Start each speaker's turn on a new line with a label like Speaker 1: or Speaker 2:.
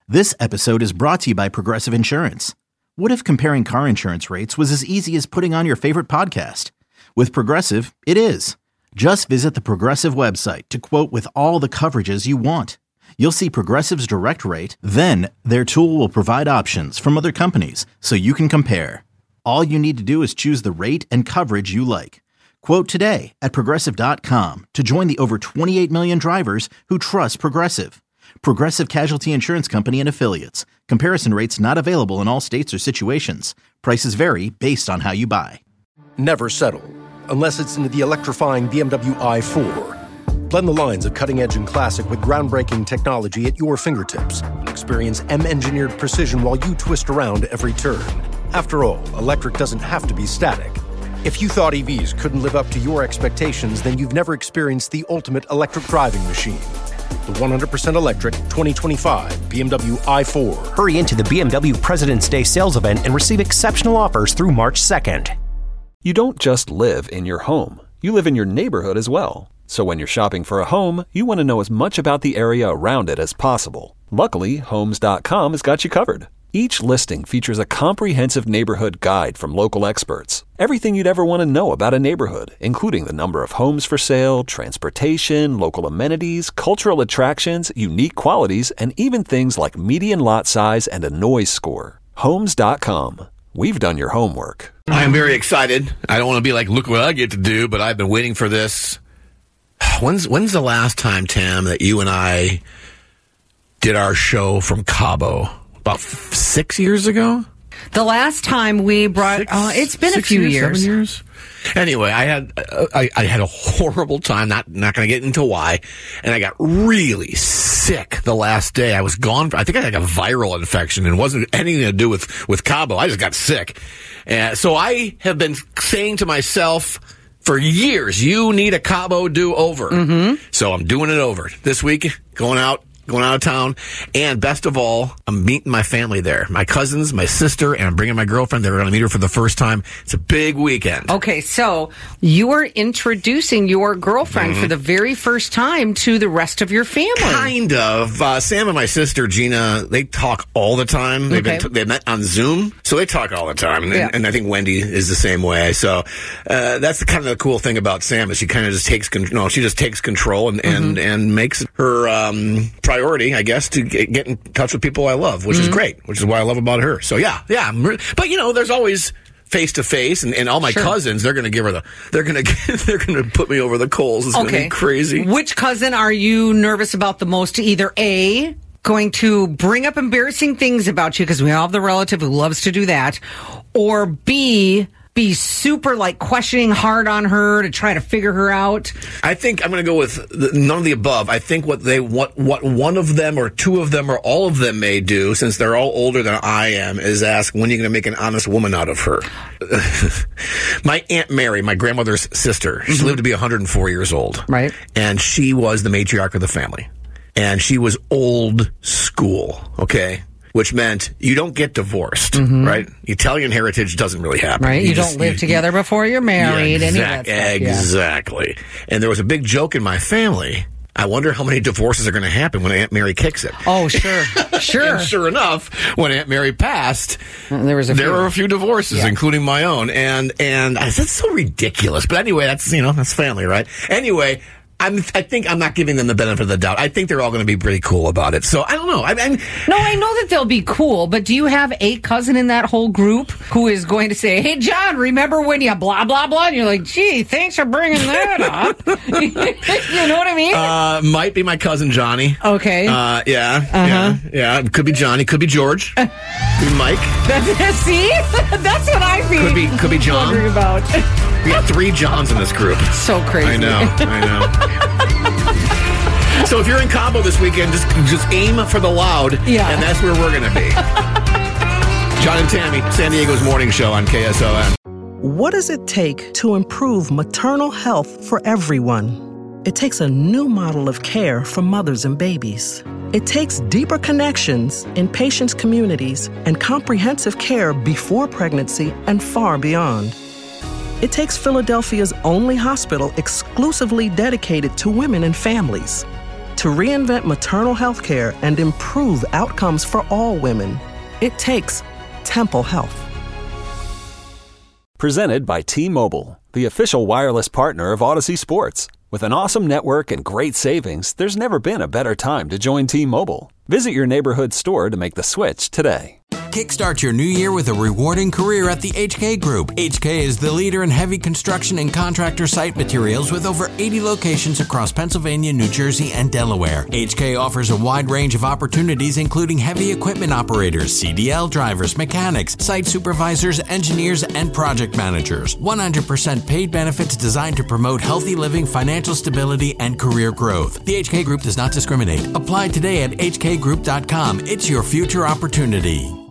Speaker 1: This episode is brought to you by Progressive Insurance. What if comparing car insurance rates was as easy as putting on your favorite podcast? With Progressive, it is. Just visit the Progressive website to quote with all the coverages you want. You'll see Progressive's direct rate, then their tool will provide options from other companies so you can compare. All you need to do is choose the rate and coverage you like. Quote today at Progressive.com to join the over 28 million drivers who trust Progressive. Progressive Casualty Insurance Company and Affiliates. Comparison rates not available in all states or situations. Prices vary based on how you buy.
Speaker 2: Never settle, unless it's into the electrifying BMW i4. Blend the lines of cutting-edge and classic with groundbreaking technology at your fingertips. And experience M-engineered precision while you twist around every turn. After all, electric doesn't have to be static. If you thought EVs couldn't live up to your expectations, then you've never experienced the ultimate electric driving machine. The 100% electric 2025 BMW i4.
Speaker 3: Hurry into the BMW President's Day sales event and receive exceptional offers through March 2nd.
Speaker 4: You don't just live in your home. You live in your neighborhood as well. So when you're shopping for a home, you want to know as much about the area around it as possible. Luckily, Homes.com has got you covered. Each listing features a comprehensive neighborhood guide from local experts. Everything you'd ever want to know about a neighborhood, including the number of homes for sale, transportation, local amenities, cultural attractions, unique qualities, and even things like median lot size and a noise score. Homes.com. We've done your homework.
Speaker 5: I'm very excited. I don't want to be like, look what I get to do, but I've been waiting for this. When's the last time, Tam, that you and I did our show from Cabo? About 6 years ago?
Speaker 6: The last time we brought... it's been a few years.
Speaker 5: 7 years? Anyway, I had a horrible time, not going to get into why, and I got really sick the last day. I was gone. I think I had a viral infection, and it wasn't anything to do with Cabo. I just got sick. So I have been saying to myself for years, you need a Cabo do-over. Mm-hmm. So I'm doing it over. This week, going out of town, and best of all, I'm meeting my family there. My cousins, my sister, and I'm bringing my girlfriend. They're going to meet her for the first time. It's a big weekend.
Speaker 6: Okay, so you are introducing your girlfriend for the very first time to the rest of your family.
Speaker 5: Kind of. Sam and my sister, Gina, they talk all the time. They met on Zoom, so they talk all the time. And I think Wendy is the same way. So that's the kind of the cool thing about Sam is she kind of just takes control. She just takes control and makes her priority, I guess, to get in touch with people I love, which is great, which is what I love about her. So yeah. But there's always face to face, and all my cousins, they're going to they're going to put me over the coals. It's going to be crazy.
Speaker 6: Which cousin are you nervous about the most? Either A, going to bring up embarrassing things about you because we all have the relative who loves to do that, or B, be super questioning hard on her to try to figure her out?
Speaker 5: I think I'm going to go with none of the above. I think what one of them or two of them or all of them may do, since they're all older than I am, is ask, when are you going to make an honest woman out of her? My Aunt Mary, my grandmother's sister, she lived to be 104 years old.
Speaker 6: Right.
Speaker 5: And she was the matriarch of the family. And she was old school, okay? Which meant you don't get divorced, right? Italian heritage doesn't really happen.
Speaker 6: Right, you don't live together before you're married.
Speaker 5: Exactly. And there was a big joke in my family. I wonder how many divorces are going to happen when Aunt Mary kicks it.
Speaker 6: Oh, sure.
Speaker 5: And sure enough, when Aunt Mary passed,
Speaker 6: there were a few
Speaker 5: divorces, including my own. And I said, that's so ridiculous. But anyway, that's family, right? Anyway, I think I'm not giving them the benefit of the doubt. I think they're all going to be pretty cool about it. So I don't know.
Speaker 6: No, I know that they'll be cool, but do you have a cousin in that whole group who is going to say, hey, John, remember when you blah, blah, blah? And you're like, gee, thanks for bringing that up. You know what I mean?
Speaker 5: Might be my cousin Johnny.
Speaker 6: Okay.
Speaker 5: Yeah. Could be Johnny. Could be George. Could be Mike.
Speaker 6: See? That's what I mean.
Speaker 5: Could be John.
Speaker 6: Wondering about.
Speaker 5: We got 3 Johns in this group.
Speaker 6: So crazy.
Speaker 5: I know. So if you're in Cabo this weekend, just aim for the loud, and that's where we're going to be. John and Tammy, San Diego's morning show on KSON.
Speaker 7: What does it take to improve maternal health for everyone? It takes a new model of care for mothers and babies. It takes deeper connections in patients' communities and comprehensive care before pregnancy and far beyond. It takes Philadelphia's only hospital exclusively dedicated to women and families. to reinvent maternal health care and improve outcomes for all women. It takes Temple Health.
Speaker 4: Presented by T-Mobile, the official wireless partner of Odyssey Sports. With an awesome network and great savings, there's never been a better time to join T-Mobile. Visit your neighborhood store to make the switch today.
Speaker 8: Kickstart your new year with a rewarding career at the HK Group. HK is the leader in heavy construction and contractor site materials with over 80 locations across Pennsylvania, New Jersey, and Delaware. HK offers a wide range of opportunities including heavy equipment operators, CDL drivers, mechanics, site supervisors, engineers, and project managers. 100% paid benefits designed to promote healthy living, financial stability, and career growth. The HK Group does not discriminate. Apply today at hkgroup.com. It's your future opportunity.